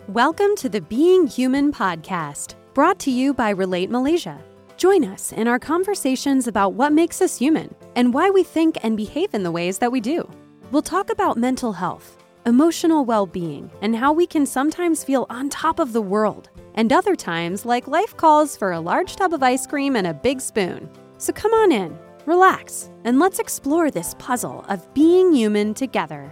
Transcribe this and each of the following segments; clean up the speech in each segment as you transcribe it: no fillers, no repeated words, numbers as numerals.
Welcome to the Being Human podcast, brought to you by Relate Malaysia. Join us in our conversations about what makes us human and why we think and behave in the ways that we do. We'll talk about mental health, emotional well-being, and how we can sometimes feel on top of the world, and other times like life calls for a large tub of ice cream and a big spoon. So come on in, relax, and let's explore this puzzle of being human together.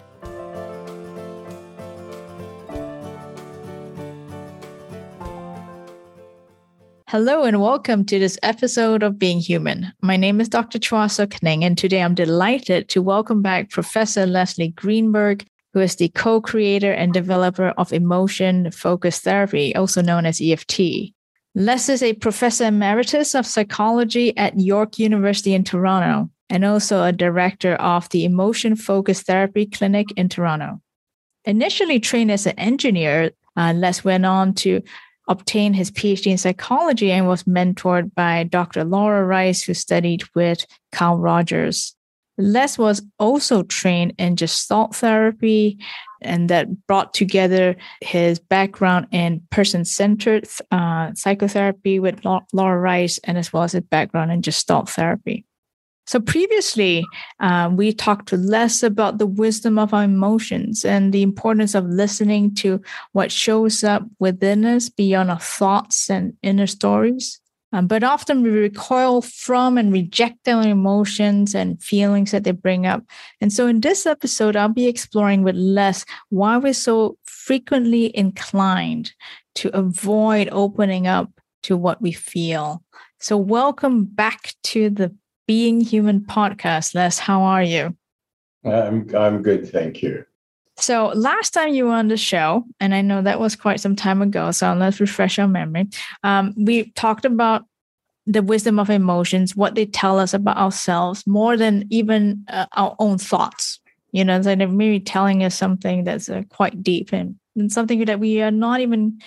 Hello and welcome to this episode of Being Human. My name is Dr. Chua Sok Ning, and today I'm delighted to welcome back Professor Leslie Greenberg, who is the co-creator and developer of emotion-focused therapy, also known as EFT. Les is a professor emeritus of psychology at York University in Toronto, and also a director of the Emotion-Focused Therapy Clinic in Toronto. Initially trained as an engineer, Les went on to obtained his PhD in psychology and was mentored by Dr. Laura Rice, who studied with Carl Rogers. Les was also trained in Gestalt therapy, and that brought together his background in person-centered psychotherapy with Laura Rice, and as well as his background in Gestalt therapy. So previously, we talked to Les about the wisdom of our emotions and the importance of listening to what shows up within us beyond our thoughts and inner stories. But often we recoil from and reject our emotions and feelings that they bring up. And so in this episode, I'll be exploring with Les why we're so frequently inclined to avoid opening up to what we feel. So welcome back to the Being Human podcast. Les, how are you? I'm good, thank you. So last time you were on the show, and I know that was quite some time ago, so let's refresh our memory. We talked about the wisdom of emotions, what they tell us about ourselves, more than even our own thoughts. You know, so they're maybe telling us something that's quite deep and something that we are not even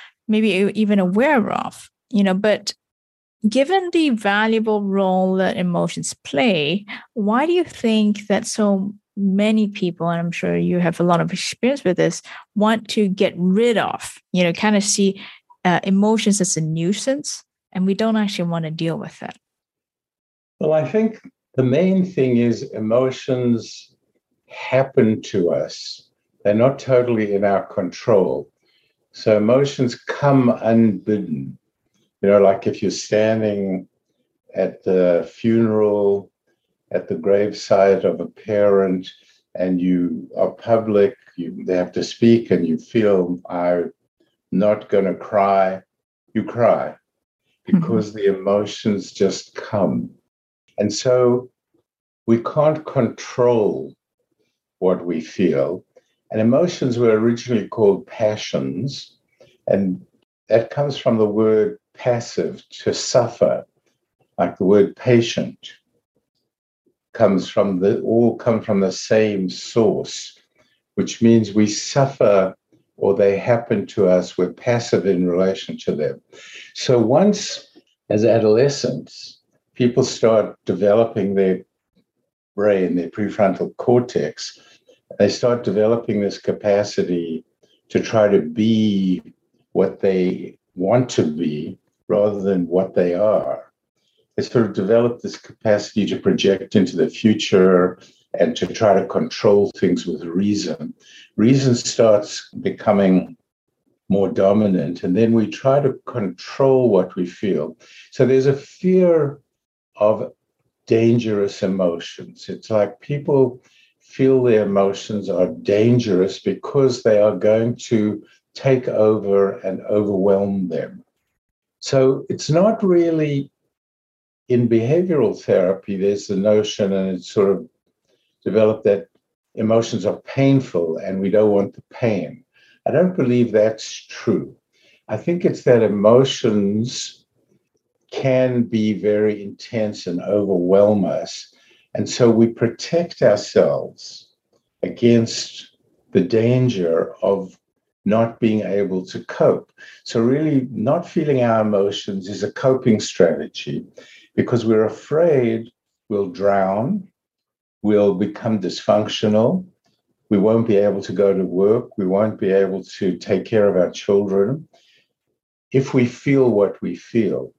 aware of. You know, but given the valuable role that emotions play, why do you think that so many people, and I'm sure you have a lot of experience with this, want to get rid of, kind of see emotions as a nuisance, and we don't actually want to deal with it? Well, I think the main thing is emotions happen to us. They're not totally in our control. So emotions come unbidden. Like if you're standing at the funeral, at the gravesite of a parent, and you are public, they have to speak, and you feel, I'm not going to cry, you cry because the emotions just come. And so we can't control what we feel. And emotions were originally called passions, and that comes from the word passive, to suffer, like the word patient all come from the same source, which means we suffer or they happen to us, we're passive in relation to them. So once, as adolescents, people start developing their brain, their prefrontal cortex, they start developing this capacity to try to be what they want to be rather than what they are. They sort of develop this capacity to project into the future and to try to control things with reason. Reason starts becoming more dominant, and then we try to control what we feel. So there's a fear of dangerous emotions. It's like people feel their emotions are dangerous because they are going to take over and overwhelm them. So it's not really, in behavioral therapy, there's the notion, and it's sort of developed, that emotions are painful and we don't want the pain. I don't believe that's true. I think it's that emotions can be very intense and overwhelm us. And so we protect ourselves against the danger of not being able to cope. So really, not feeling our emotions is a coping strategy because we're afraid we'll drown, we'll become dysfunctional, We won't be able to go to work. We won't be able to take care of our children if we feel what we feel.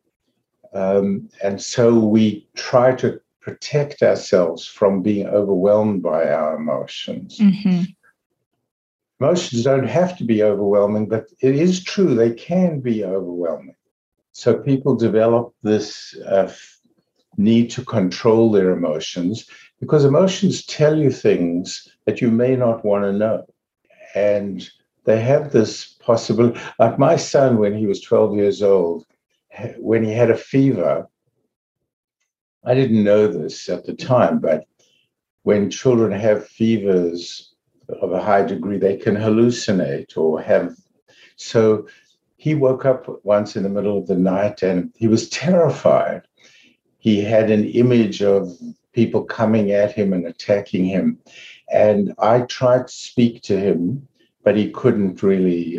And so we try to protect ourselves from being overwhelmed by our emotions. Mm-hmm. Emotions don't have to be overwhelming, but it is true they can be overwhelming. So people develop this need to control their emotions because emotions tell you things that you may not want to know. And they have this possibility. Like my son, when he was 12 years old, when he had a fever, I didn't know this at the time, but when children have fevers of a high degree, they can hallucinate or have. So he woke up once in the middle of the night and he was terrified. He had an image of people coming at him and attacking him. And I tried to speak to him, but he couldn't really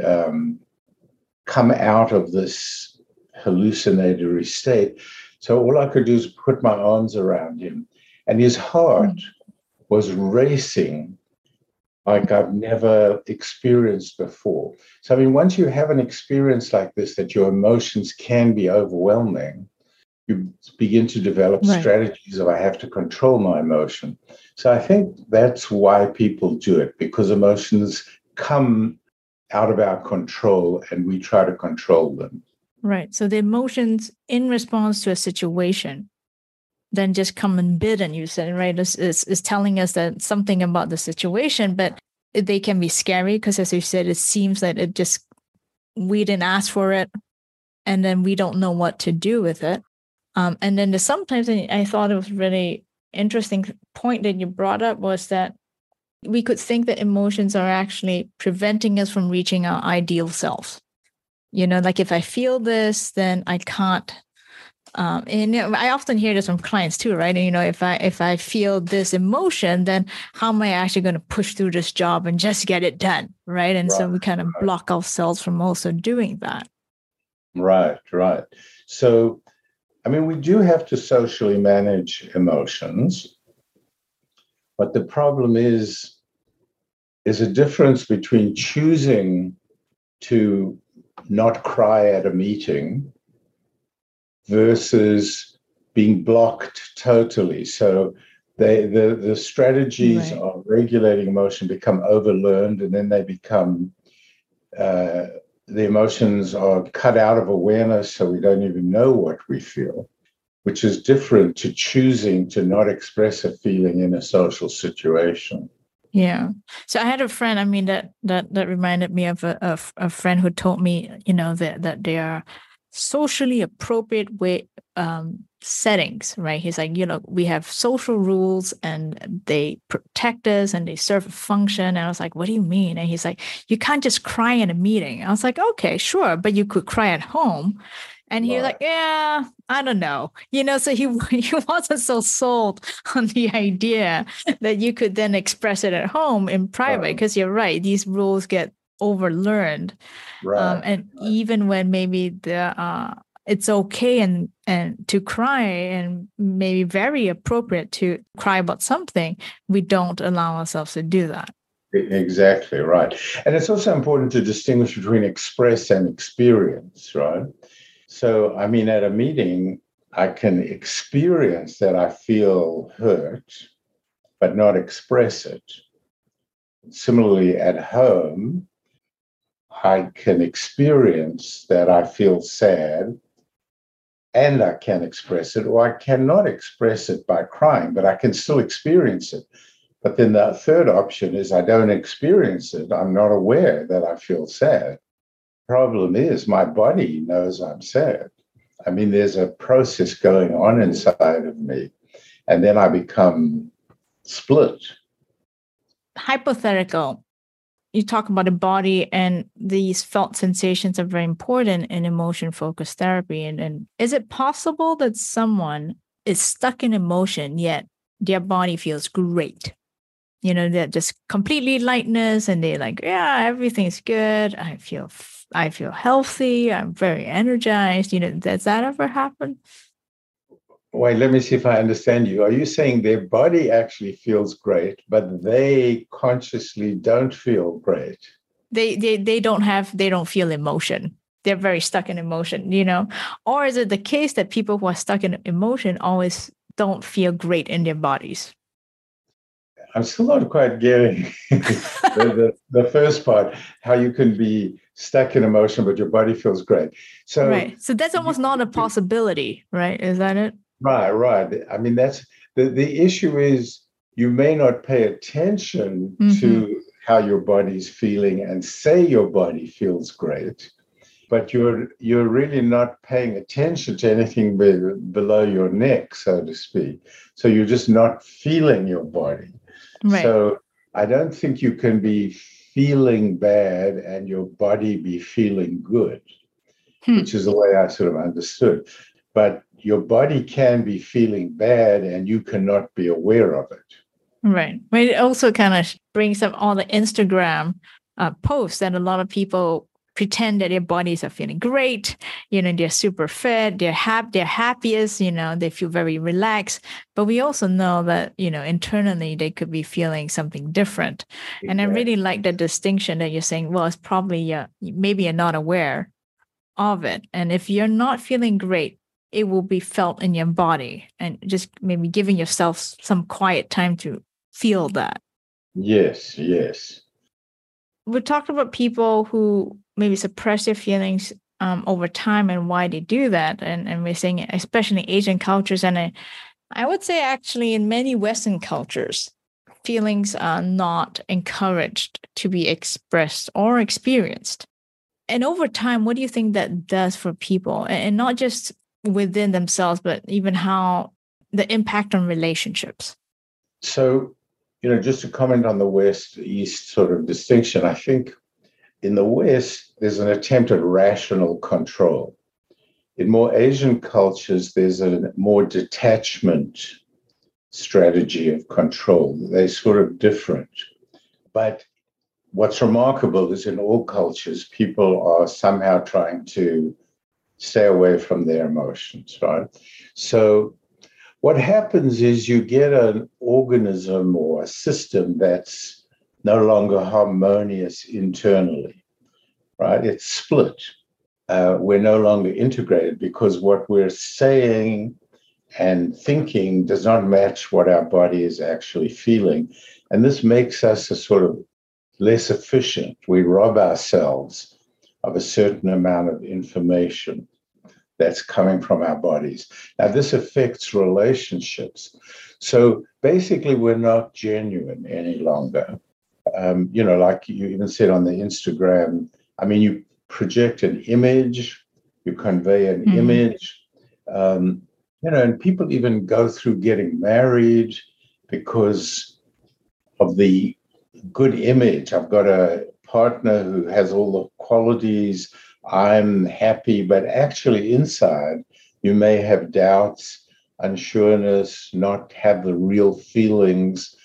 come out of this hallucinatory state. So all I could do is put my arms around him. And his heart was racing like I've never experienced before. So, I mean, once you have an experience like this, that your emotions can be overwhelming, you begin to develop strategies of I have to control my emotion. So I think that's why people do it, because emotions come out of our control and we try to control them. Right. So the emotions in response to a situation then just come and bid, and you said, right, is telling us that something about the situation, but they can be scary because, as you said, it seems that it just, we didn't ask for it, and then we don't know what to do with it. And then sometimes I thought it was really interesting point that you brought up was that we could think that emotions are actually preventing us from reaching our ideal selves. You know, like if I feel this, then I can't. And I often hear this from clients too, right? And, you know, if I feel this emotion, then how am I actually going to push through this job and just get it done, right? And so we kind of block ourselves from also doing that. Right. So, I mean, we do have to socially manage emotions, but the problem is a difference between choosing to not cry at a meeting versus being blocked totally. So the strategies of regulating emotion become overlearned, and then they become, the emotions are cut out of awareness, so we don't even know what we feel, which is different to choosing to not express a feeling in a social situation. Yeah. So I had a friend, I mean, that reminded me of a friend who told me, you know, that they are socially appropriate way settings, right? He's like, you know, we have social rules and they protect us and they serve a function. And I was like, what do you mean? And he's like, you can't just cry in a meeting. I was like, okay, sure, but you could cry at home. And he was like, yeah, I don't know. You know, so he wasn't so sold on the idea that you could then express it at home in private, because you're right, these rules get overlearned. And even when maybe it's okay and to cry and maybe very appropriate to cry about something, we don't allow ourselves to do that. Exactly right. And it's also important to distinguish between express and experience, right? So, I mean, at a meeting, I can experience that I feel hurt, but not express it. Similarly, at home, I can experience that I feel sad, and I can express it, or I cannot express it by crying, but I can still experience it. But then the third option is I don't experience it. I'm not aware that I feel sad. Problem is, my body knows I'm sad. I mean, there's a process going on inside of me, and then I become split. Hypothetical. You talk about the body, and these felt sensations are very important in emotion-focused therapy. And is it possible that someone is stuck in emotion, yet their body feels great? You know, they're just completely lightness, and they're like, yeah, everything's good. I feel healthy. I'm very energized. You know, does that ever happen? Wait, let me see if I understand you. Are you saying their body actually feels great, but they consciously don't feel great? They don't feel emotion. They're very stuck in emotion, Or is it the case that people who are stuck in emotion always don't feel great in their bodies? I'm still not quite getting the first part, how you can be stuck in emotion, but your body feels great. So, right. So that's almost not a possibility, right? Is that it? Right. I mean, that's the issue is you may not pay attention to how your body's feeling and say your body feels great, but you're really not paying attention to anything below your neck, so to speak. So you're just not feeling your body. Right. So I don't think you can be feeling bad and your body be feeling good, which is the way I sort of understood. But your body can be feeling bad and you cannot be aware of it. Right. But it also kind of brings up all the Instagram posts that a lot of people pretend that their bodies are feeling great. They're super fit, they're happiest, they feel very relaxed. But we also know that, internally they could be feeling something different. Exactly. And I really like the distinction that you're saying, well, it's probably, maybe you're not aware of it. And if you're not feeling great, it will be felt in your body, and just maybe giving yourself some quiet time to feel that. Yes. We talked about people who maybe suppress their feelings over time and why they do that. And we're saying, especially in Asian cultures, and I would say actually in many Western cultures, feelings are not encouraged to be expressed or experienced. And over time, what do you think that does for people? And not just within themselves, but even how the impact on relationships? So, just to comment on the West-East sort of distinction, I think in the West, there's an attempt at rational control. In more Asian cultures, there's a more detachment strategy of control. They're sort of different. But what's remarkable is in all cultures, people are somehow trying to stay away from their emotions, right? So what happens is you get an organism or a system that's no longer harmonious internally, right? It's split. We're no longer integrated because what we're saying and thinking does not match what our body is actually feeling. And this makes us a sort of less efficient. We rob ourselves of a certain amount of information that's coming from our bodies. Now, this affects relationships. So basically, we're not genuine any longer. Like you even said on the Instagram, I mean, you project an image, you convey an image, and people even go through getting married because of the good image. I've got a partner who has all the qualities. I'm happy, but actually inside, you may have doubts, unsureness, not have the real feelings.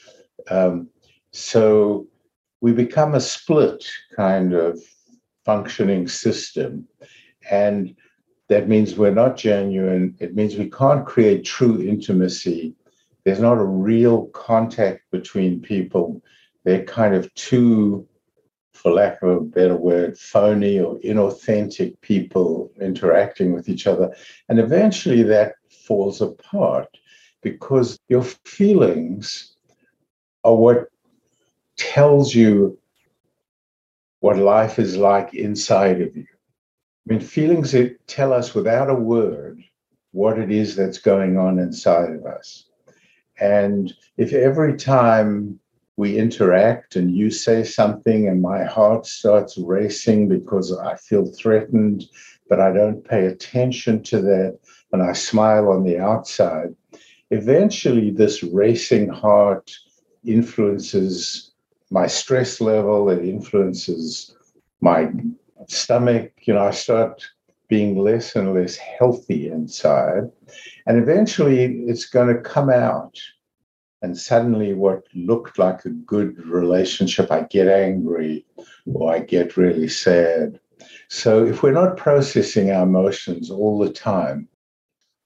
So we become a split kind of functioning system. And that means we're not genuine. It means we can't create true intimacy. There's not a real contact between people. They're kind of too, for lack of a better word, phony or inauthentic people interacting with each other. And eventually that falls apart because your feelings are what tells you what life is like inside of you. I mean, feelings that tell us without a word what it is that's going on inside of us. And if every time we interact and you say something and my heart starts racing because I feel threatened, but I don't pay attention to that, and I smile on the outside, eventually this racing heart influences my stress level, it influences my stomach. I start being less and less healthy inside, and eventually it's going to come out. And suddenly what looked like a good relationship, I get angry or I get really sad. So if we're not processing our emotions all the time,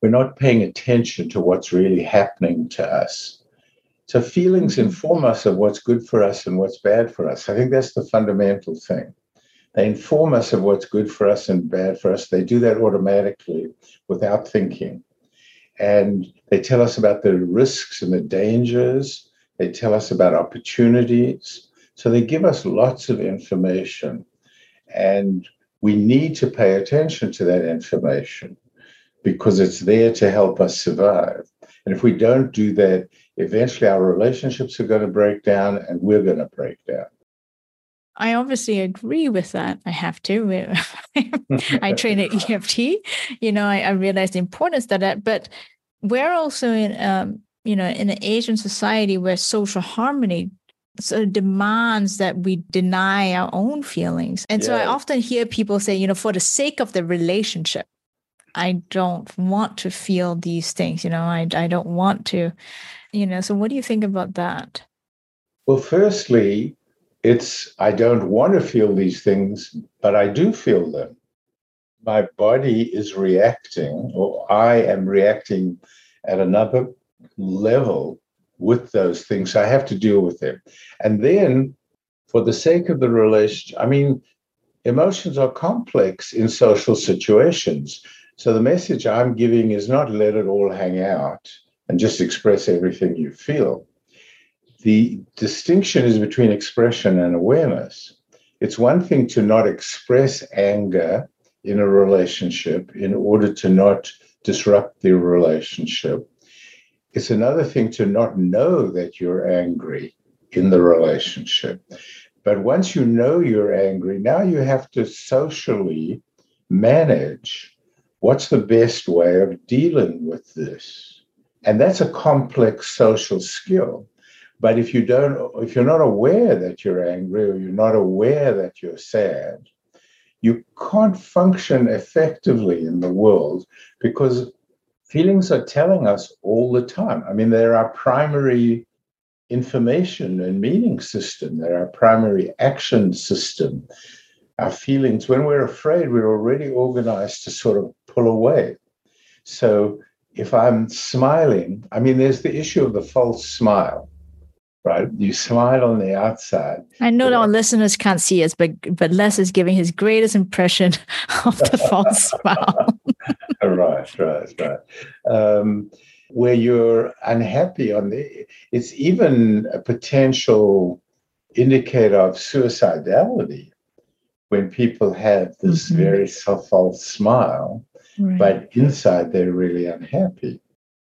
we're not paying attention to what's really happening to us. So feelings inform us of what's good for us and what's bad for us. I think that's the fundamental thing. They inform us of what's good for us and bad for us. They do that automatically without thinking. And they tell us about the risks and the dangers. They tell us about opportunities. So they give us lots of information. And we need to pay attention to that information because it's there to help us survive. And if we don't do that, eventually our relationships are going to break down and we're going to break down. I obviously agree with that. I have to. I train at EFT. I realize the importance of that. But we're also in in an Asian society where social harmony so demands that we deny our own feelings. And so I often hear people say, for the sake of the relationship, I don't want to feel these things. I don't want to, so what do you think about that? Well, firstly, I don't want to feel these things, but I do feel them. My body is reacting, or I am reacting at another level with those things. I have to deal with them. And then, for the sake of the relationship, emotions are complex in social situations. So the message I'm giving is not let it all hang out and just express everything you feel. The distinction is between expression and awareness. It's one thing to not express anger in a relationship in order to not disrupt the relationship. It's another thing to not know that you're angry in the relationship. But once you know you're angry, now you have to socially manage what's the best way of dealing with this. And that's a complex social skill. But if you're not aware that you're angry or you're not aware that you're sad, you can't function effectively in the world because feelings are telling us all the time. They're our primary information and meaning system. They're our primary action system. Our feelings, when we're afraid, we're already organized to sort of pull away. So if I'm smiling, there's the issue of the false smile. Right? You smile on the outside. I know our listeners can't see us, but Les is giving his greatest impression of the false smile. Right. Where you're unhappy it's even a potential indicator of suicidality when people have this very false smile, but inside they're really unhappy.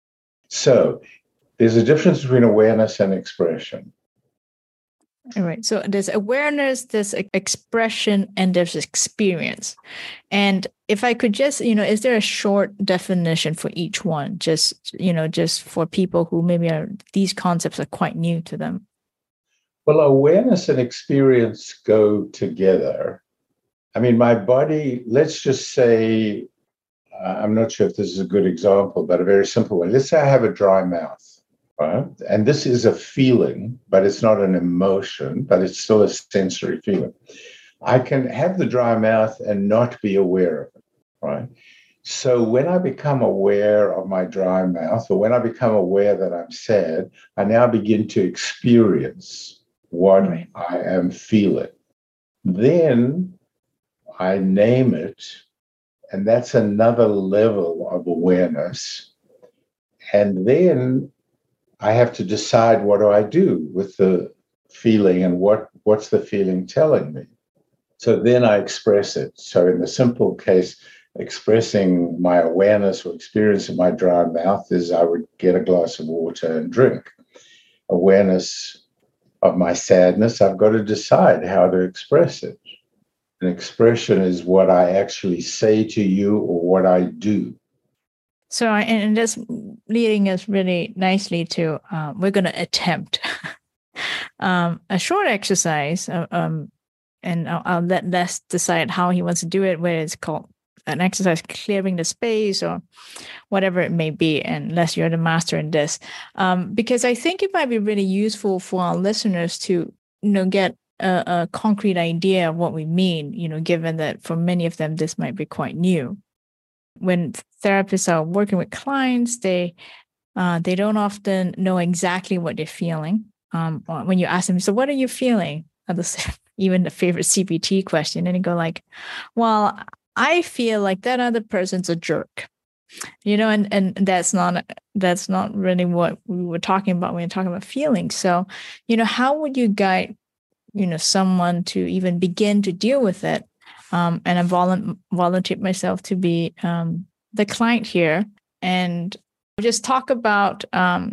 So there's a difference between awareness and expression. All right. So there's awareness, there's expression, and there's experience. And if I could just, is there a short definition for each one? Just for people who maybe these concepts are quite new to them. Well, awareness and experience go together. My body, let's just say, I'm not sure if this is a good example, but a very simple one. Let's say I have a dry mouth. Right? And this is a feeling, but it's not an emotion, but it's still a sensory feeling. I can have the dry mouth and not be aware of it, right? So when I become aware of my dry mouth, or when I become aware that I'm sad, I now begin to experience what I am feeling. Then I name it, and that's another level of awareness. And then I have to decide, what do I do with the feeling and what's the feeling telling me? So then I express it. So in the simple case, expressing my awareness or experience of my dry mouth is I would get a glass of water and drink. Awareness of my sadness, I've got to decide how to express it. An expression is what I actually say to you or what I do. So, and that's leading us really nicely to, we're going to attempt a short exercise, and I'll let Les decide how he wants to do it, whether it's called an exercise clearing the space or whatever it may be, unless you're the master in this. Because I think it might be really useful for our listeners to, get a concrete idea of what we mean, given that for many of them, this might be quite new. when therapists are working with clients, they don't often know exactly what they're feeling. When you ask them, so what are you feeling? Even the favorite CBT question, and you go like, well, I feel like that other person's a jerk, and that's not really what we were talking about when you're talking about feelings. So, how would you guide, someone to even begin to deal with it? And I volunteered myself to be the client here, and just talk about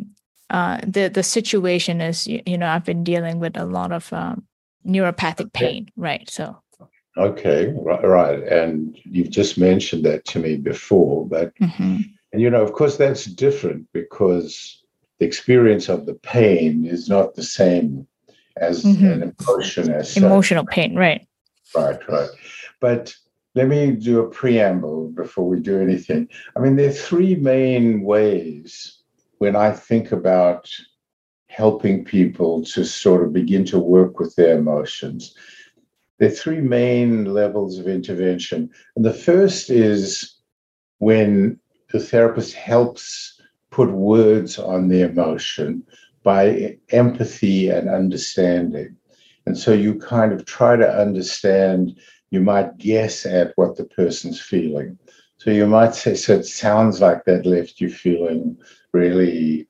the situation is, I've been dealing with a lot of neuropathic pain, right? So. Okay, right. And you've just mentioned that to me before, but, and of course, that's different because the experience of the pain is not the same as an emotion as emotional such. Pain, right? Right. But let me do a preamble before we do anything. I mean, there are three main ways when I think about helping people to sort of begin to work with their emotions. There are three main levels of intervention. And the first is when the therapist helps put words on the emotion by empathy and understanding. And so you kind of try to understand, you might guess at what the person's feeling. So you might say, so it sounds like that left you feeling really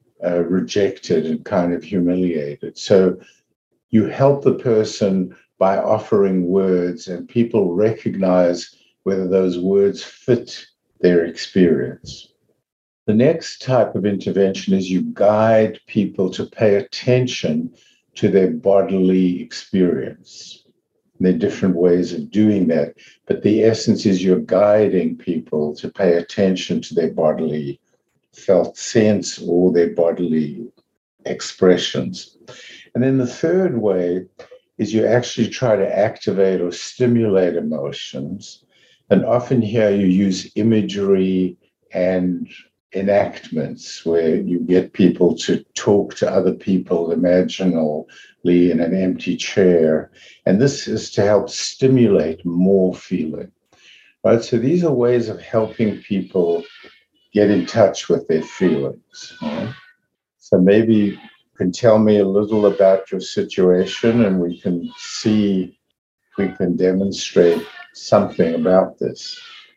rejected and kind of humiliated. So you help the person by offering words, and people recognize whether those words fit their experience. The next type of intervention is you guide people to pay attention to their bodily experience. And there are different ways of doing that, but the essence is you're guiding people to pay attention to their bodily felt sense or their bodily expressions. And then the third way is you actually try to activate or stimulate emotions. And often here you use imagery and enactments where you get people to talk to other people imaginally in an empty chair. And this is to help stimulate more feeling, right? So these are ways of helping people get in touch with their feelings. Right? So maybe you can tell me a little about your situation and we can see if we can demonstrate something about this.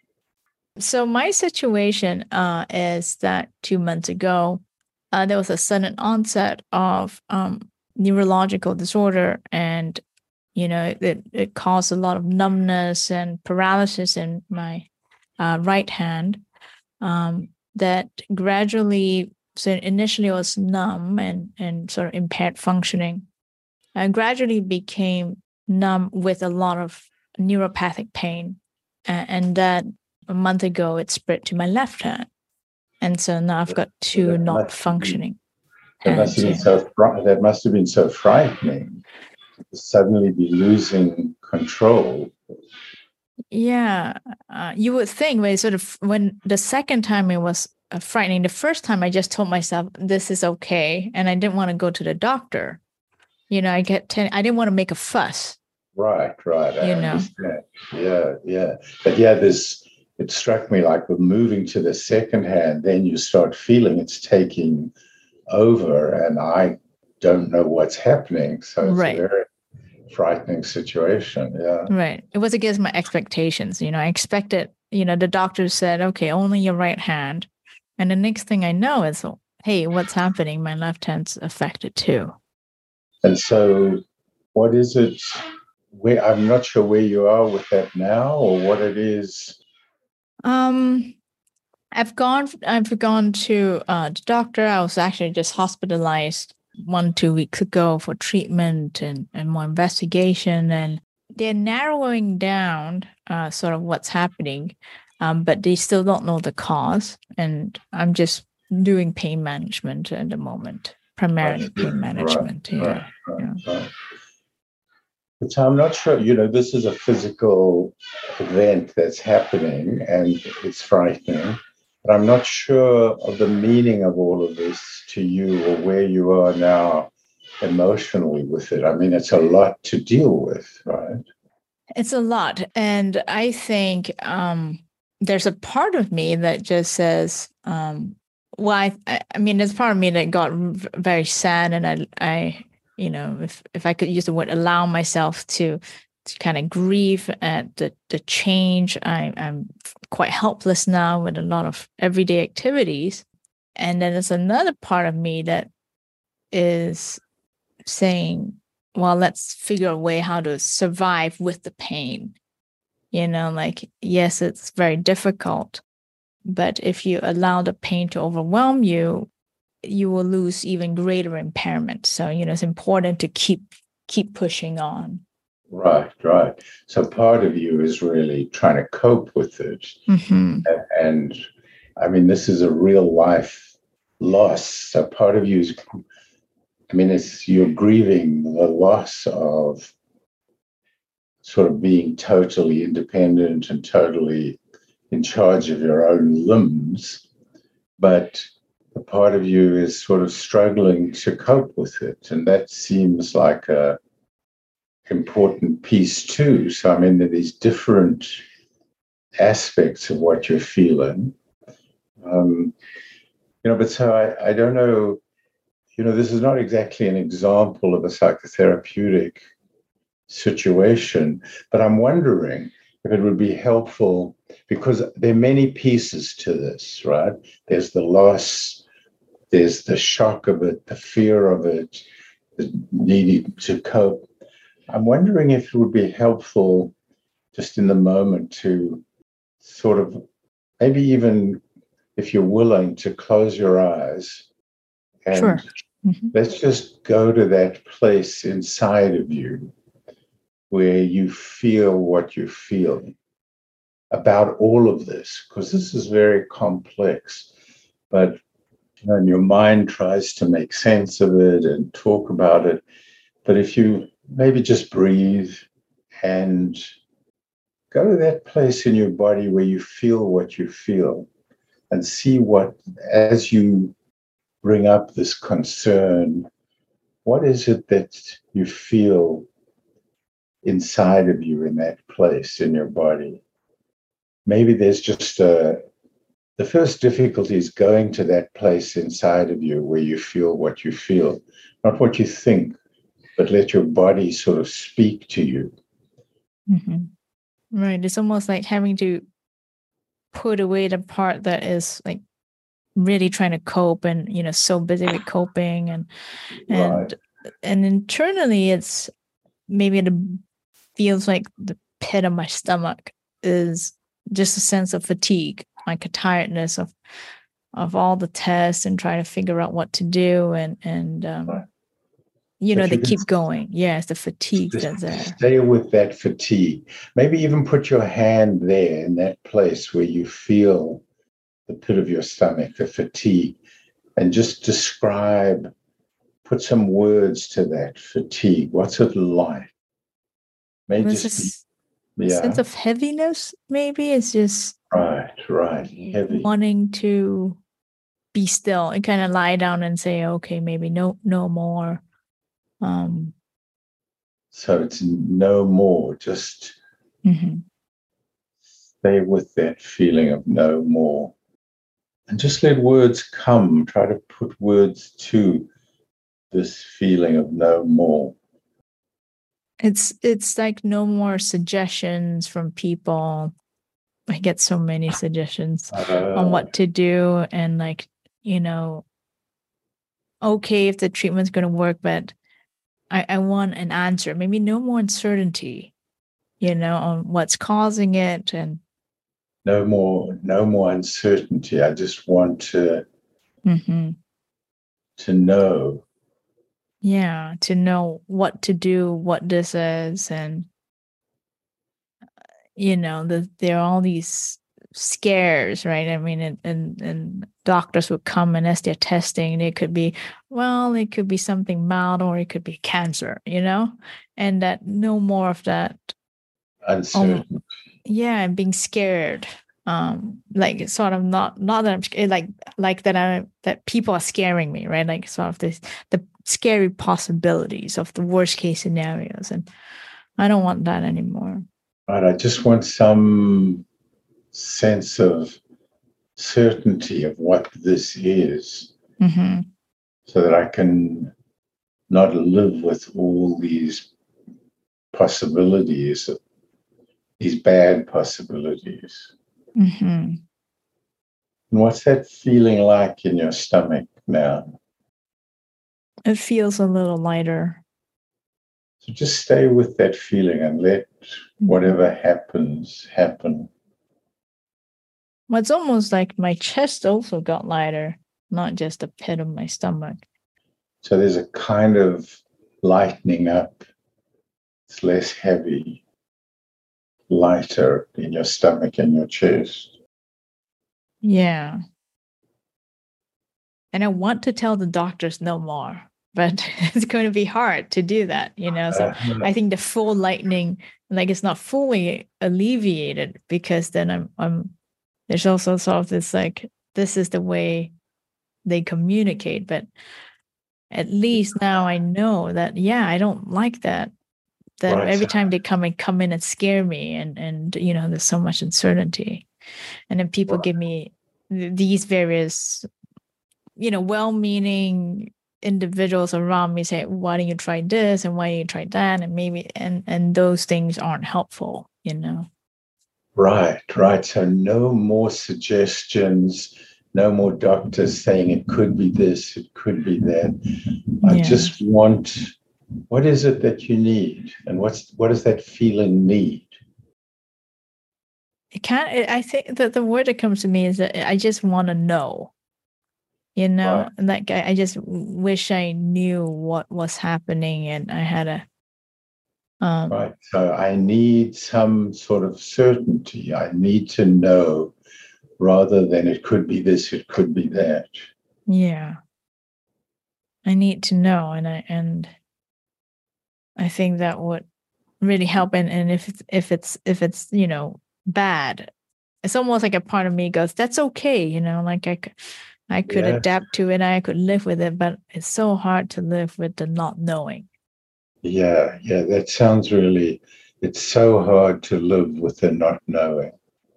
So my situation is that 2 months ago, there was a sudden onset of neurological disorder, and it caused a lot of numbness and paralysis in my right hand. That gradually, so initially it was numb and sort of impaired functioning, and gradually became numb with a lot of neuropathic pain, and that a month ago it spread to my left hand, and so now I've got two not functioning. That must have been so frightening to suddenly be losing control. Yeah, you would think when the second time it was frightening. The first time I just told myself this is okay, and I didn't want to go to the doctor. I didn't want to make a fuss. Right. I understand. Yeah. But it struck me like with moving to the second hand, then you start feeling it's taking over, and I don't know what's happening. So it's a very frightening situation. Yeah. Right. It was against my expectations. I expected, the doctor said, okay, only your right hand. And the next thing I know is, hey, what's happening? My left hand's affected too. And so what is it? I'm not sure where you are with that now or what it is. I've gone to the doctor. I was actually just hospitalized 1-2 weeks ago for treatment and more investigation, and they're narrowing down sort of what's happening, but they still don't know the cause, and I'm just doing pain management at the moment, primarily pain management. Right. But I'm not sure, this is a physical event that's happening and it's frightening, but I'm not sure of the meaning of all of this to you or where you are now emotionally with it. I mean, it's a lot to deal with, right? It's a lot. And I think there's a part of me that just says, well, I mean, there's part of me that got very sad, and I, you know, if I could use the word, allow myself to kind of grieve at the change. I'm quite helpless now with a lot of everyday activities. And then there's another part of me that is saying, well, let's figure a way how to survive with the pain. You know, like, yes, it's very difficult, but if you allow the pain to overwhelm you, you will lose even greater impairment. So, you know, it's important to keep pushing on. Right. So part of you is really trying to cope with it. Mm-hmm. And I mean, this is a real life loss. So part of you is, I mean, you're grieving the loss of sort of being totally independent and totally in charge of your own limbs. But a part of you is sort of struggling to cope with it. And that seems like a important piece too. So I mean, there are these different aspects of what you're feeling. But so I don't know, this is not exactly an example of a psychotherapeutic situation, but I'm wondering if it would be helpful, because there are many pieces to this, right? There's the loss, there's the shock of it, the fear of it, the needing to cope. I'm wondering if it would be helpful just in the moment to sort of, maybe even if you're willing, to close your eyes and Sure. Mm-hmm. Let's just go to that place inside of you where you feel what you're feeling about all of this, because this is very complex. But and your mind tries to make sense of it and talk about it. But if you maybe just breathe and go to that place in your body where you feel what you feel, and see what, as you bring up this concern, what is it that you feel inside of you in that place in your body? Maybe there's just the first difficulty is going to that place inside of you where you feel what you feel, not what you think, but let your body sort of speak to you. Mm-hmm. Right. It's almost like having to put away the part that is like really trying to cope and, so busy with coping and Right. and internally it's maybe it feels like the pit of my stomach is just a sense of fatigue, like a tiredness of all the tests and trying to figure out what to do and Right. they keep going. Yes, the fatigue that's there. Stay with that fatigue. Maybe even put your hand there in that place where you feel the pit of your stomach, the fatigue, and just put some words to that fatigue. What's it like? Maybe just a sense of heaviness, maybe. It's just right, heavy. Wanting to be still and kind of lie down and say, okay, maybe no more. So it's no more, just stay with that feeling of no more. And just let words come. Try to put words to this feeling of no more. It's like no more suggestions from people. I get so many suggestions on what to do, and okay, if the treatment's going to work, but I want an answer. Maybe no more uncertainty, on what's causing it, and no more uncertainty. I just want to know. Yeah, to know what to do, what this is, and there are all these scares, right? I mean, and doctors would come, and as they're testing, it could be something mild, or it could be cancer, and that no more of that uncertainty. And being scared, like sort of not that I'm scared, like that people are scaring me, right? Like sort of the scary possibilities of the worst case scenarios, and I don't want that anymore. Right, I just want some sense of certainty of what this is, so that I can not live with all these possibilities, these bad possibilities. And what's that feeling like in your stomach now? It feels a little lighter. So just stay with that feeling and let whatever happens, happen. Well, it's almost like my chest also got lighter, not just the pit of my stomach. So there's a kind of lightening up. It's less heavy, lighter in your stomach and your chest. Yeah. And I want to tell the doctors no more, but it's going to be hard to do that, So I think the full lightening, like it's not fully alleviated, because then I'm there's also sort of this like, this is the way they communicate, but at least now I know that, I don't like that right. Every time they come in and scare me, and there's so much uncertainty, and then people give me these various well-meaning individuals around me say, why don't you try this and why don't you try that, and maybe and those things aren't helpful. Right. So no more suggestions, no more doctors saying it could be this, it could be that. I just want, what is it that you need? And what does that feeling need? I think that the word that comes to me is that I just want to know, right. And like, I just wish I knew what was happening, and I had a, right. So I need some sort of certainty. I need to know, rather than it could be this, it could be that. Yeah. I need to know, and I think that would really help. And if it's bad, it's almost like a part of me goes, that's okay, like I could adapt to it, I could live with it, but it's so hard to live with the not knowing. Yeah, that sounds really, it's so hard to live with the not knowing.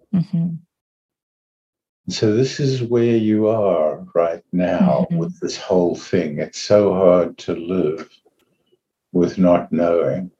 So this is where you are right now with this whole thing. It's so hard to live with not knowing.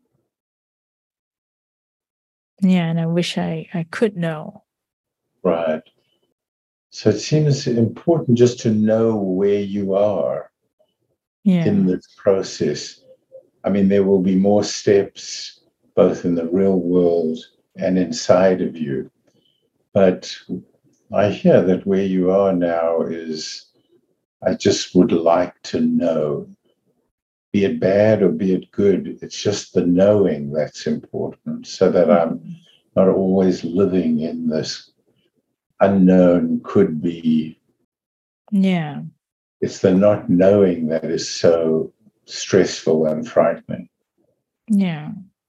Yeah, and I wish I could know. Right. So it seems important just to know where you are in this process. I mean, there will be more steps, both in the real world and inside of you. But I hear that where you are now is, I just would like to know, be it bad or be it good. It's just the knowing that's important, so that I'm not always living in this unknown could be. Yeah. It's the not knowing that is so stressful and frightening. Yeah.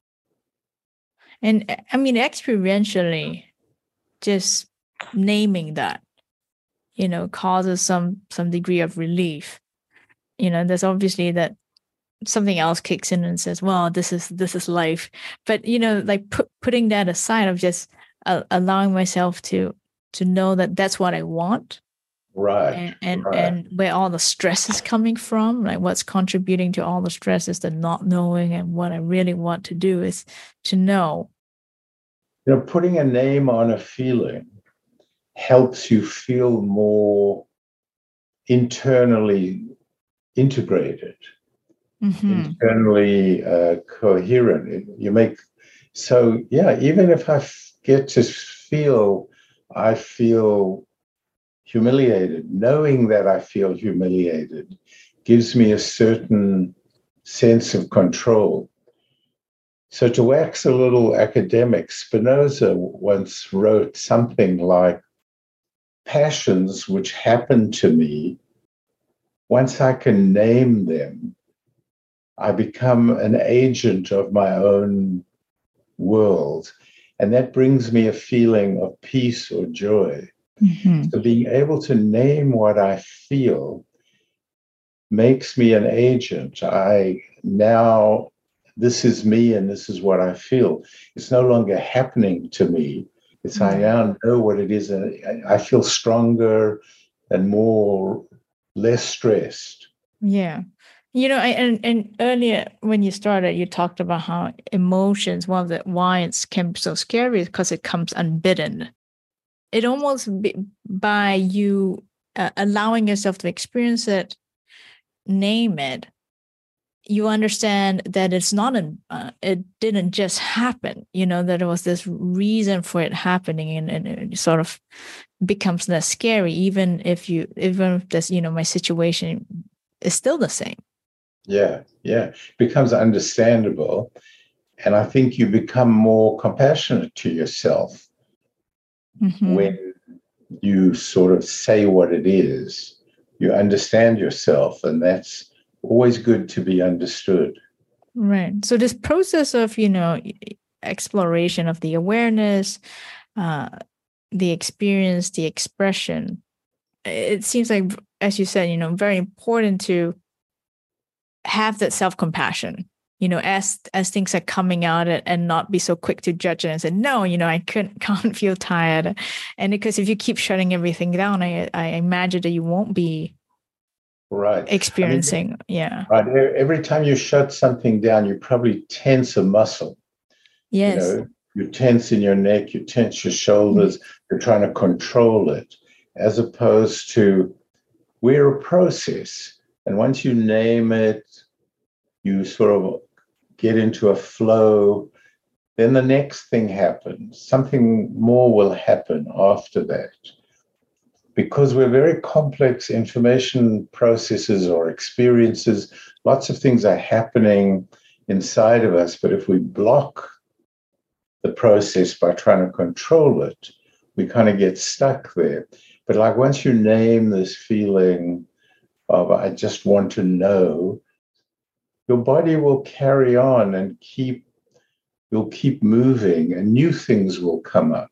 And I mean, experientially, just naming that, causes some degree of relief. There's obviously that something else kicks in and says, well, this is life. But, like putting that aside, of just allowing myself to know that that's what I want. Right. And where all the stress is coming from, like what's contributing to all the stress is the not knowing, and what I really want to do is to know. Putting a name on a feeling helps you feel more internally integrated, internally coherent. Even if I get to feel, I feel humiliated, knowing that I feel humiliated gives me a certain sense of control. So to wax a little academic, Spinoza once wrote something like, passions which happen to me, once I can name them, I become an agent of my own world. And that brings me a feeling of peace or joy. So being able to name what I feel makes me an agent. This is me and this is what I feel. It's no longer happening to me. It's I now know what it is, and I feel stronger and less stressed. Yeah. And earlier when you started, you talked about how emotions, one of the why it can be so scary is because it comes unbidden. It almost by you allowing yourself to experience it, name it, you understand that it's not it didn't just happen, that there was this reason for it happening, and it sort of becomes less scary, even if this, my situation is still the same. Yeah. It becomes understandable. And I think you become more compassionate to yourself when you sort of say what it is. You understand yourself, and that's always good to be understood. Right. So this process of, exploration of the awareness, the experience, the expression, it seems like, as you said, very important to have that self-compassion, as things are coming out, and not be so quick to judge it and say, no, I can't feel tired. And because if you keep shutting everything down, I imagine that you won't be experiencing. Right. Every time you shut something down, you probably tense a muscle. Yes. You tense in your neck, you tense your shoulders, you're trying to control it, as opposed to we're a process. And once you name it, you sort of get into a flow. Then the next thing happens. Something more will happen after that. Because we're very complex information processes or experiences, lots of things are happening inside of us. But if we block the process by trying to control it, we kind of get stuck there. But like once you name this feeling of, I just want to know, your body will carry on and you'll keep moving, and new things will come up.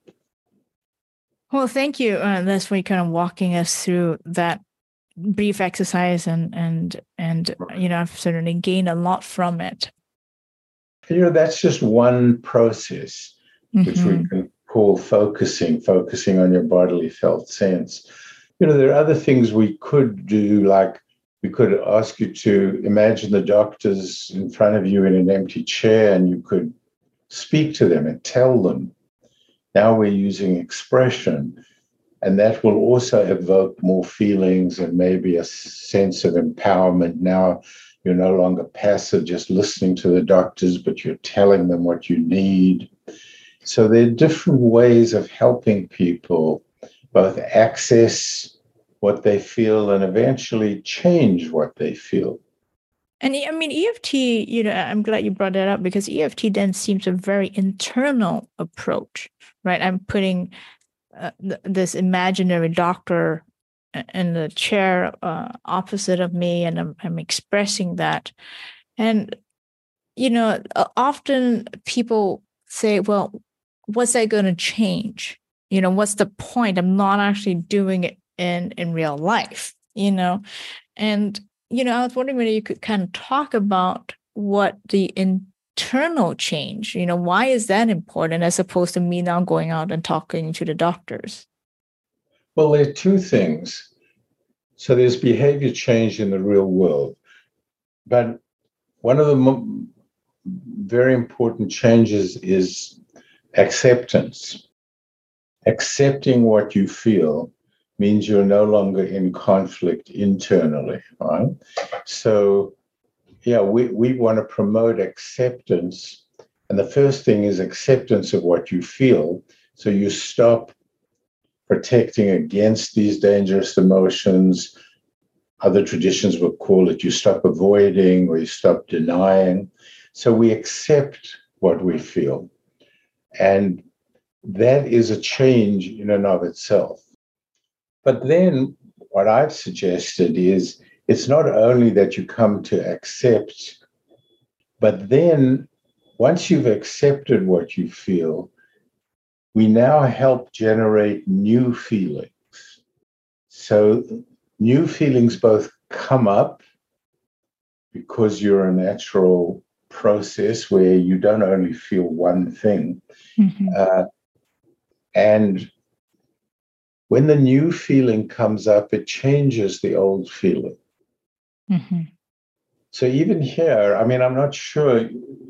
Well, thank you, Leslie, kind of walking us through that brief exercise, and I've certainly gained a lot from it. That's just one process, which we can call focusing on your bodily felt sense. There are other things we could do, like we could ask you to imagine the doctors in front of you in an empty chair, and you could speak to them and tell them. Now we're using expression, and that will also evoke more feelings and maybe a sense of empowerment. Now you're no longer passive, just listening to the doctors, but you're telling them what you need. So there are different ways of helping people both access what they feel and eventually change what they feel. And I mean, EFT, I'm glad you brought that up, because EFT then seems a very internal approach, right? I'm putting this imaginary doctor in the chair opposite of me, and I'm expressing that. And, often people say, well, what's that going to change? What's the point? I'm not actually doing it in real life, And, I was wondering whether you could kind of talk about what the internal change, why is that important, as opposed to me now going out and talking to the doctors? Well, there are two things. So there's behavior change in the real world. But one of the very important changes is acceptance. Accepting what you feel means you're no longer in conflict internally, right? So, we want to promote acceptance. And the first thing is acceptance of what you feel. So you stop protecting against these dangerous emotions. Other traditions will call it you stop avoiding or you stop denying. So we accept what we feel. And that is a change in and of itself. But then what I've suggested is it's not only that you come to accept, but then once you've accepted what you feel, we now help generate new feelings. So new feelings both come up because you're a natural process where you don't only feel one thing, And when the new feeling comes up, it changes the old feeling. Mm-hmm. So even here, I mean, I'm not sure,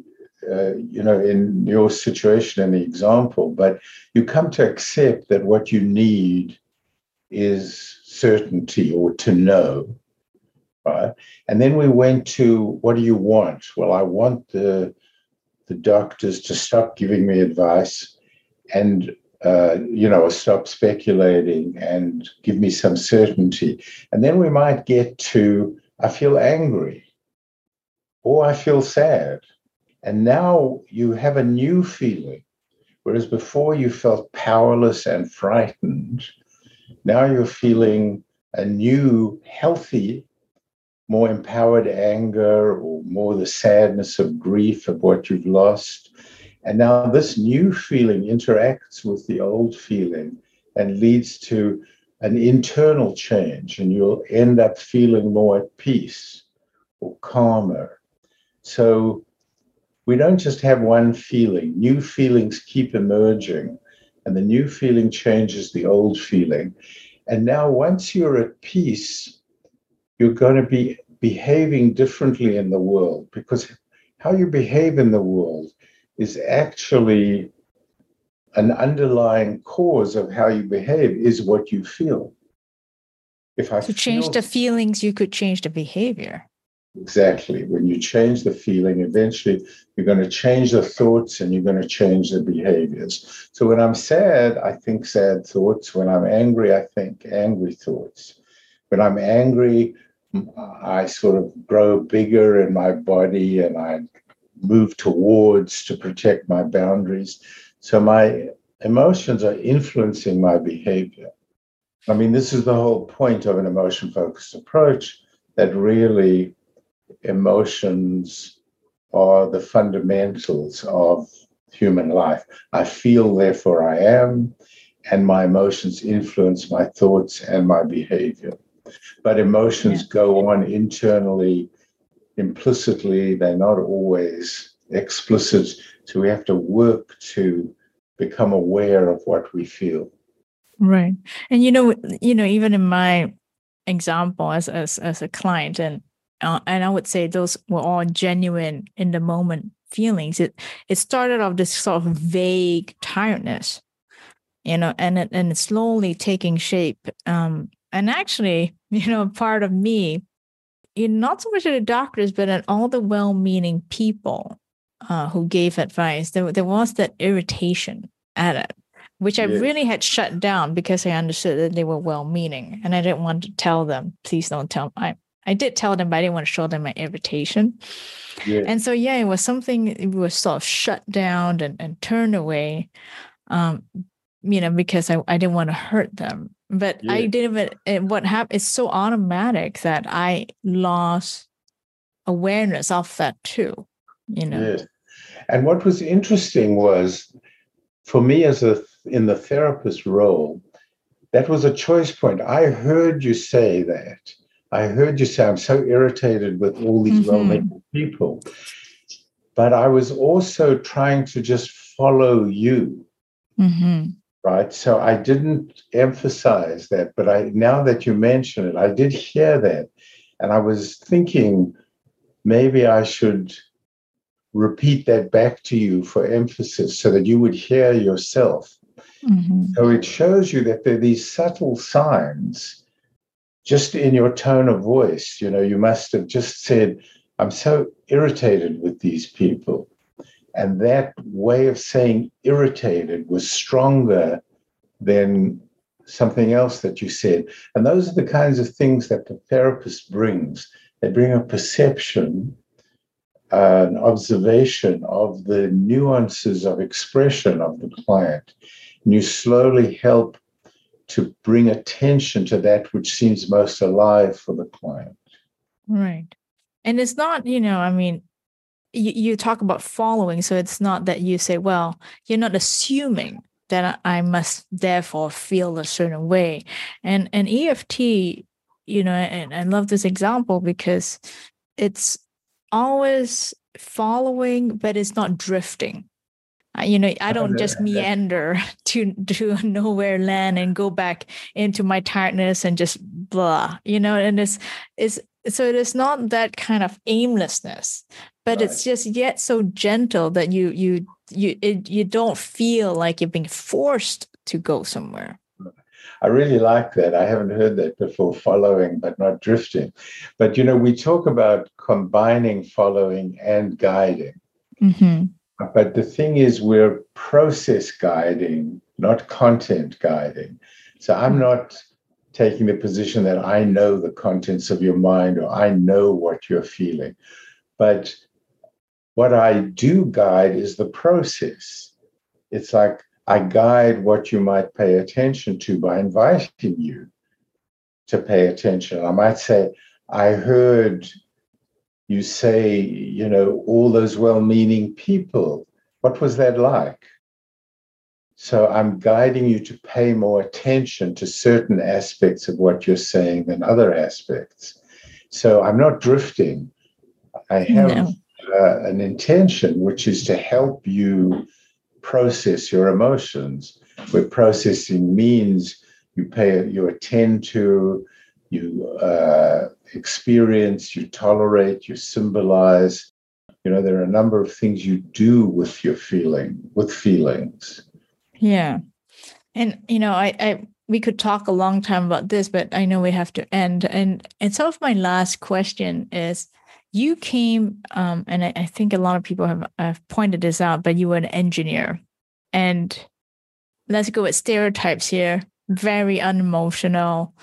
in your situation and the example, but you come to accept that what you need is certainty or to know, right? And then we went to, what do you want? Well, I want the doctors to stop giving me advice and stop speculating and give me some certainty. And then we might get to, I feel angry or I feel sad. And now you have a new feeling, whereas before you felt powerless and frightened. Now you're feeling a new, healthy, more empowered anger or more the sadness of grief of what you've lost. And now this new feeling interacts with the old feeling and leads to an internal change, and you'll end up feeling more at peace or calmer. So we don't just have one feeling. New feelings keep emerging, and the new feeling changes the old feeling. And now once you're at peace, you're going to be behaving differently in the world, because how you behave in the world is actually an underlying cause of how you behave is what you feel. If I to change the feelings, you could change the behavior. Exactly. When you change the feeling, eventually you're going to change the thoughts and you're going to change the behaviors. So when I'm sad, I think sad thoughts. When I'm angry, I think angry thoughts. When I'm angry, I sort of grow bigger in my body and I move towards to protect my boundaries. So my emotions are influencing my behavior. I mean, this is the whole point of an emotion-focused approach, that really emotions are the fundamentals of human life. I feel, therefore I am, and my emotions influence my thoughts and my behavior. But emotions go on internally, implicitly. They're not always explicit. So we have to work to become aware of what we feel. Right. And even in my example as a client, and I would say those were all genuine in the moment feelings. It started off this sort of vague tiredness, and it's slowly taking shape. And actually, part of me, not so much at the doctors, but at all the well-meaning people who gave advice, there was that irritation at it, which I really had shut down because I understood that they were well-meaning, and I didn't want to tell them, please don't tell. I did tell them, but I didn't want to show them my irritation. Yeah. And so, it was something, it was sort of shut down and turned away, because I didn't want to hurt them. But I didn't, and what happened, it's so automatic that I lost awareness of that too, Yes. And what was interesting was, for me in the therapist role, that was a choice point. I heard you say that. I heard you say, I'm so irritated with all these well-meaning people. But I was also trying to just follow you. Right. So I didn't emphasize that. But now that you mention it, I did hear that. And I was thinking maybe I should repeat that back to you for emphasis so that you would hear yourself. So it shows you that there are these subtle signs just in your tone of voice. You must have just said, I'm so irritated with these people. And that way of saying irritated was stronger than something else that you said. And those are the kinds of things that the therapist brings. They bring a perception, an observation of the nuances of expression of the client. And you slowly help to bring attention to that which seems most alive for the client. Right. And it's not, you talk about following. So it's not that you say, well, you're not assuming that I must therefore feel a certain way. And EFT, and I love this example because it's always following, but it's not drifting. I don't just meander to nowhere land and go back into my tiredness and just blah, and so it is not that kind of aimlessness, but Right. it's just yet so gentle that you don't feel like you're being forced to go somewhere. I really like that. I haven't heard that before, following but not drifting. But, we talk about combining following and guiding. Mm-hmm. But the thing is, we're process guiding, not content guiding. So I'm not taking the position that I know the contents of your mind or I know what you're feeling. But what I do guide is the process. It's like I guide what you might pay attention to by inviting you to pay attention. I might say, I heard you say, all those well-meaning people. What was that like? So I'm guiding you to pay more attention to certain aspects of what you're saying than other aspects. So I'm not drifting. I have an intention, which is to help you process your emotions, where processing means you attend to, you experience, you tolerate, you symbolize. There are a number of things you do with your feelings. Yeah. And, we could talk a long time about this, but I know we have to end. And some of my last question is, you came, and I think a lot of people have pointed this out, but you were an engineer. And let's go with stereotypes here. Very unemotional,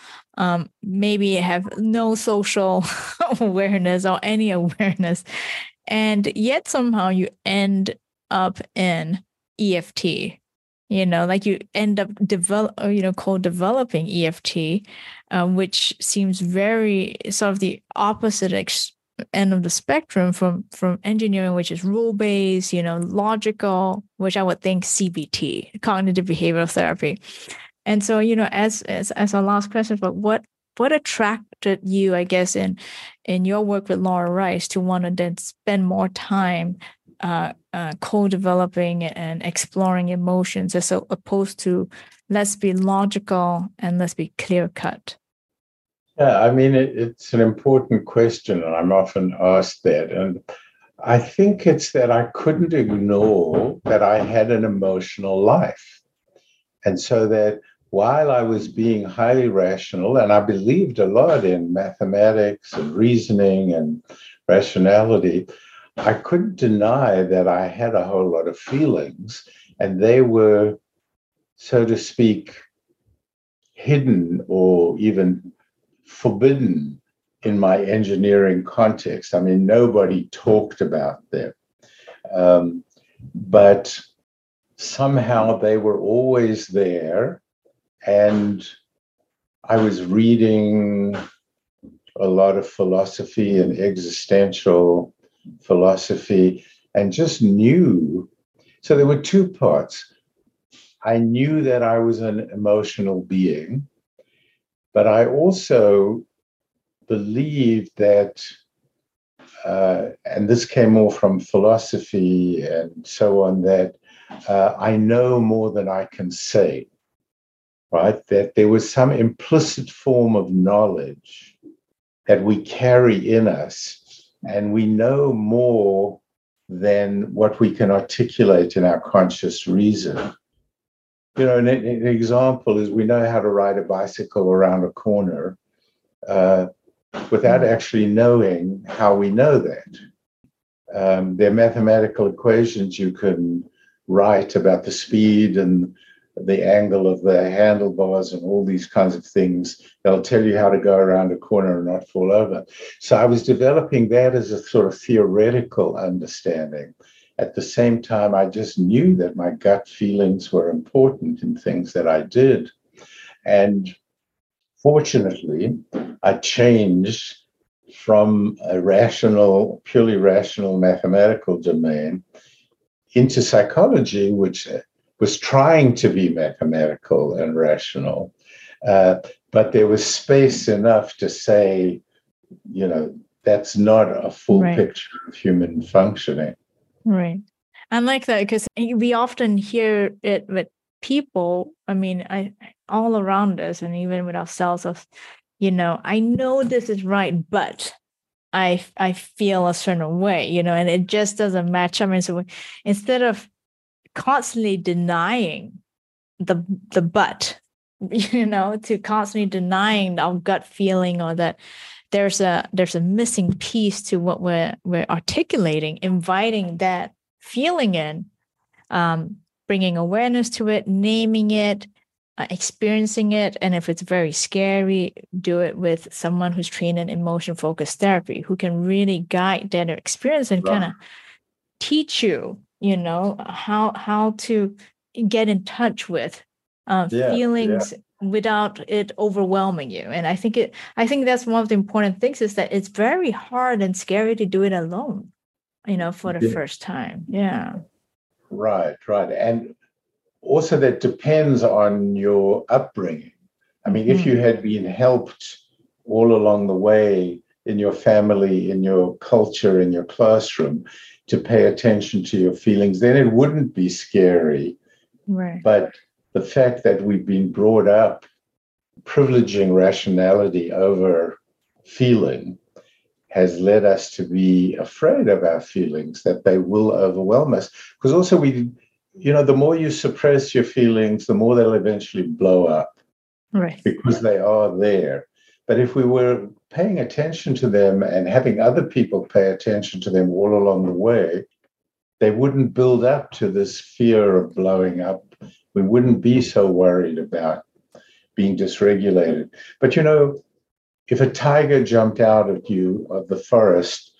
maybe have no social awareness or any awareness. And yet somehow you end up in EFT. Like you end up co-developing EFT, which seems very sort of the opposite end of the spectrum from engineering, which is rule-based, logical, which I would think CBT, cognitive behavioral therapy. And so, as our last question, but what attracted you, I guess, in your work with Laura Rice to want to then spend more time co-developing and exploring emotions as opposed to let's be logical and let's be clear-cut? Yeah, I mean, it's an important question, and I'm often asked that. And I think it's that I couldn't ignore that I had an emotional life. And so that while I was being highly rational, and I believed a lot in mathematics and reasoning and rationality, I couldn't deny that I had a whole lot of feelings, and they were, so to speak, hidden or even forbidden in my engineering context. I mean, nobody talked about them. But somehow they were always there. And I was reading a lot of philosophy and existential philosophy and just knew. So there were two parts. I knew that I was an emotional being, but I also believed that, and this came more from philosophy and so on, that I know more than I can say, right? That there was some implicit form of knowledge that we carry in us, and we know more than what we can articulate in our conscious reason. An example is we know how to ride a bicycle around a corner without actually knowing how we know that. There are mathematical equations you can write about the speed and the angle of the handlebars and all these kinds of things. They'll tell you how to go around a corner and not fall over. So I was developing that as a sort of theoretical understanding. At the same time, I just knew that my gut feelings were important in things that I did. And fortunately, I changed from a purely rational mathematical domain into psychology, which was trying to be mathematical and rational. But there was space enough to say, that's not a full picture of human functioning. Right. I like that because we often hear it with people. I mean, I all around us, and even with ourselves. Of, I know this is right, but I feel a certain way, and it just doesn't match. I mean, so instead of constantly denying the but, to constantly denying our gut feeling, or that there's a missing piece to what we're articulating, inviting that feeling in, bringing awareness to it, naming it, experiencing it. And if it's very scary, do it with someone who's trained in emotion focused therapy, who can really guide that experience and kind of teach you, how to get in touch with feelings without it overwhelming you. And I think that's one of the important things, is that it's very hard and scary to do it alone, for the first time. Yeah. Right. And also that depends on your upbringing. I mean, if you had been helped all along the way in your family, in your culture, in your classroom, to pay attention to your feelings, then it wouldn't be scary. Right. But the fact that we've been brought up privileging rationality over feeling has led us to be afraid of our feelings, that they will overwhelm us. Because also the more you suppress your feelings, the more they'll eventually blow up. Right. Because they are there. But if we were paying attention to them and having other people pay attention to them all along the way, they wouldn't build up to this fear of blowing up. We wouldn't be so worried about being dysregulated. But if a tiger jumped out at you of the forest,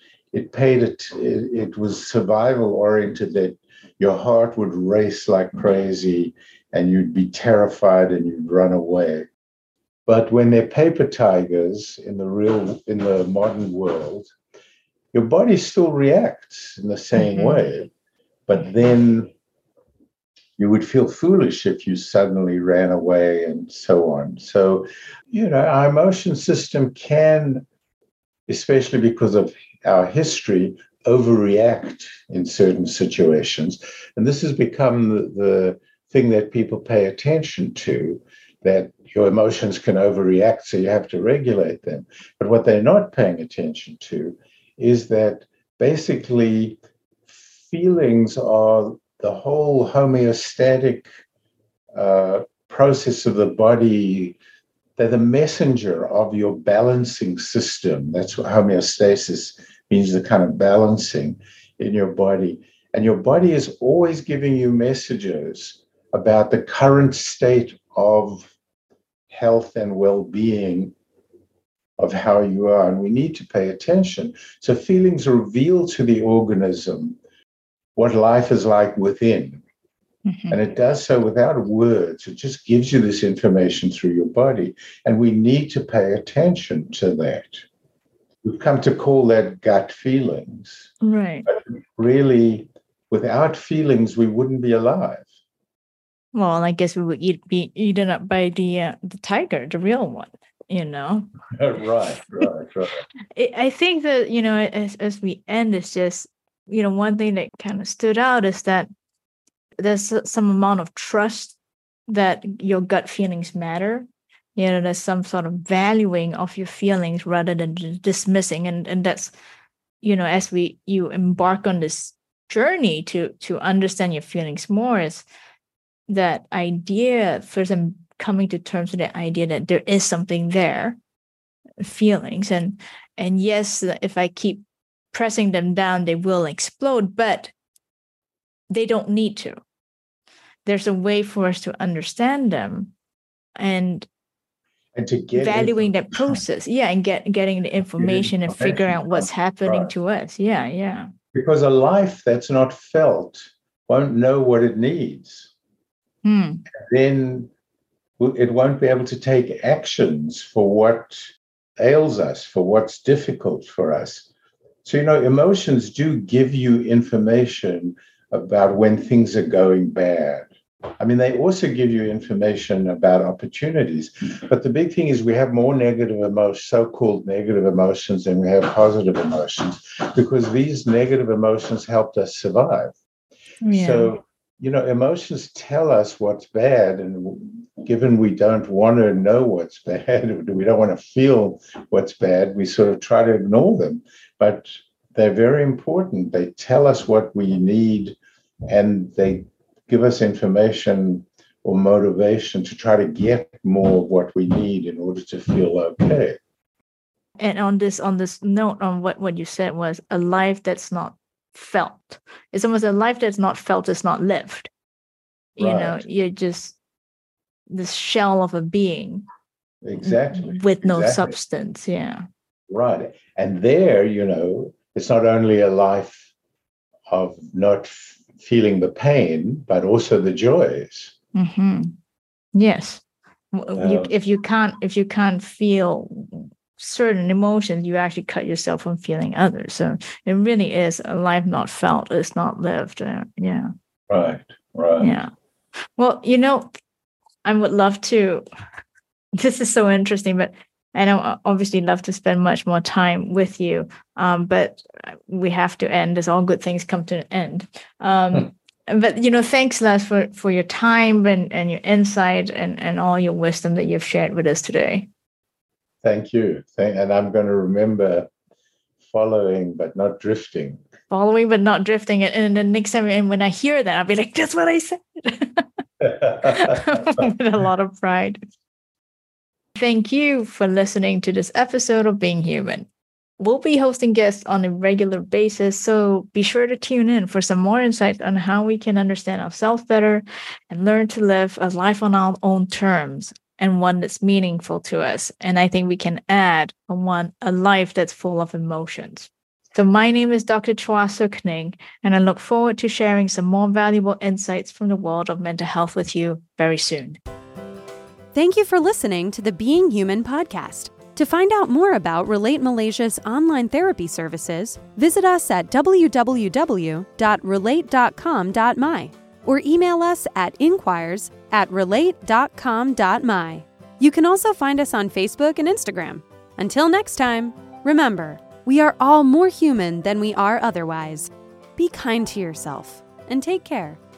it was survival oriented, that your heart would race like crazy and you'd be terrified and you'd run away. But when they're paper tigers in the modern world, your body still reacts in the same way. But then you would feel foolish if you suddenly ran away and so on. So, our emotion system can, especially because of our history, overreact in certain situations. And this has become the thing that people pay attention to, that your emotions can overreact, so you have to regulate them. But what they're not paying attention to is that basically feelings are the whole homeostatic process of the body. They're the messenger of your balancing system. That's what homeostasis means, the kind of balancing in your body. And your body is always giving you messages about the current state of health and well-being of how you are. And we need to pay attention. So feelings reveal to the organism what life is like within. And it does so without words. It just gives you this information through your body. And we need to pay attention to that. We've come to call that gut feelings. Right. But really, without feelings, we wouldn't be alive. Well, I guess we would be eaten up by the tiger, the real one, Right. I think that, as we end, it's just, one thing that kind of stood out is that there's some amount of trust that your gut feelings matter. There's some sort of valuing of your feelings rather than dismissing. And that's, as you embark on this journey to understand your feelings more, is that idea, first I'm coming to terms with the idea that there is something there, feelings. And yes, if I keep pressing them down, they will explode, but they don't need to. There's a way for us to understand them and to get valuing that process. Yeah. And getting the information and figuring out what's happening to us. Yeah. Because a life that's not felt won't know what it needs. Then it won't be able to take actions for what ails us, for what's difficult for us. So, emotions do give you information about when things are going bad. I mean, they also give you information about opportunities. But the big thing is we have more negative emotions, so-called negative emotions, than we have positive emotions, because these negative emotions helped us survive. Yeah. So, emotions tell us what's bad. And given we don't want to know what's bad, we don't want to feel what's bad, we sort of try to ignore them. But they're very important. They tell us what we need, and they give us information or motivation to try to get more of what we need in order to feel okay. And on this note, on what you said was a life that's not felt. It's almost a life that's not felt is not lived. Right. You're just this shell of a being. Exactly. With no substance. Yeah. Right. And there, it's not only a life of not feeling the pain, but also the joys. Mm-hmm. Yes. If you can't feel certain emotions, you actually cut yourself from feeling others. So it really is a life not felt. It's not lived. Yeah. Right. Yeah. Well, I would love to. This is so interesting, but I don't obviously love to spend much more time with you. But we have to end, as all good things come to an end. But thanks, Les, for your time and your insight and all your wisdom that you've shared with us today. Thank you. And I'm going to remember following but not drifting. Following but not drifting. And the next time, and when I hear that, I'll be like, that's what I said. With a lot of pride. Thank you for listening to this episode of Being Human. We'll be hosting guests on a regular basis, so be sure to tune in for some more insights on how we can understand ourselves better and learn to live a life on our own terms, and one that's meaningful to us. And I think we can add a life that's full of emotions. So my name is Dr. Chua Sook Kning, and I look forward to sharing some more valuable insights from the world of mental health with you very soon. Thank you for listening to the Being Human podcast. To find out more about Relate Malaysia's online therapy services, visit us at www.relate.com.my or email us at inquires@relate.com.my. You can also find us on Facebook and Instagram. Until next time, remember, we are all more human than we are otherwise. Be kind to yourself and take care.